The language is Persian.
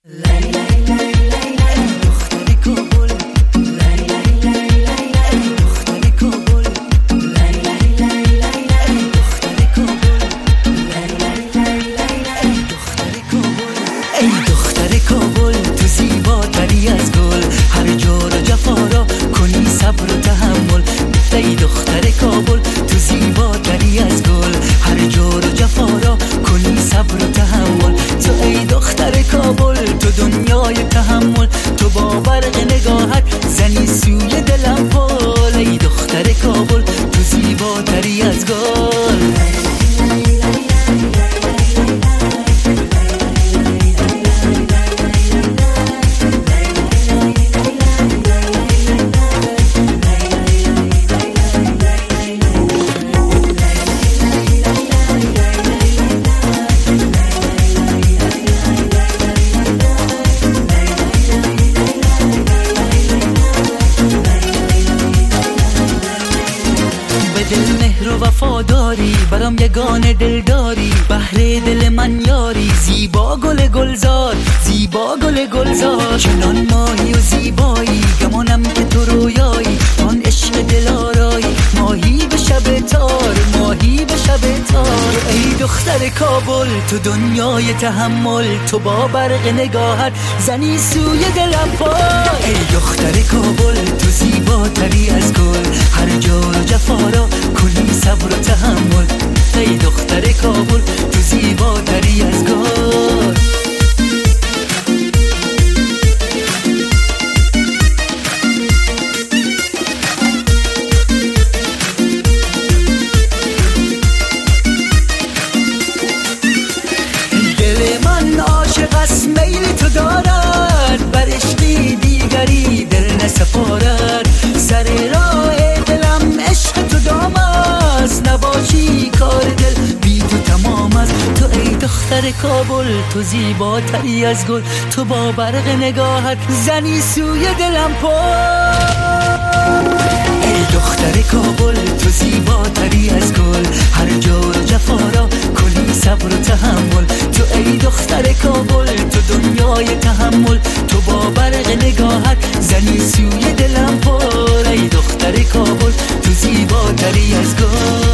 تحمل تو با برق نگاهت زنی سوی دلم پل. ای دختر کابل تو زیباتری از گل. دل مهر و وفاداری برام یگانه دلداری، بهر دل من یاری. زیبا گل گلزار، زیبا گل گلزار، چنان ماهی و زیبایی، گمانم که تو رویایی. آن عشق دلارایی، ماهی به شب تار، ماهی به شب تار. ای دختر کابل تو دنیای تحمل، تو با برق نگاهت زنی سوی دلم پای. ای دختر کابل تو زیباتری از گل، هر جور و جفا را کنی صبر و تحمل. ای دختر کابل تو زیباتری از گل. دل من عاشق است میل تو دارد، بر عشقی دیگری دل نسپارد. سر راه دلم عشق تو دام است، نباشی کار دل بی تو تمام است. تو ای دختر کابل تو زیباتری از گل، تو با برق نگاهت زنی سوی دلم پل. ای دختر کابل تو زیباتری از گل، هر جور و جفا را کنی صبر و تحمل. تو ای دختر کابل تو دنیای تحمل، تو با برق نگاهت زنی سوی دلم پل. ای دختر کابل تو زیباتری از گل.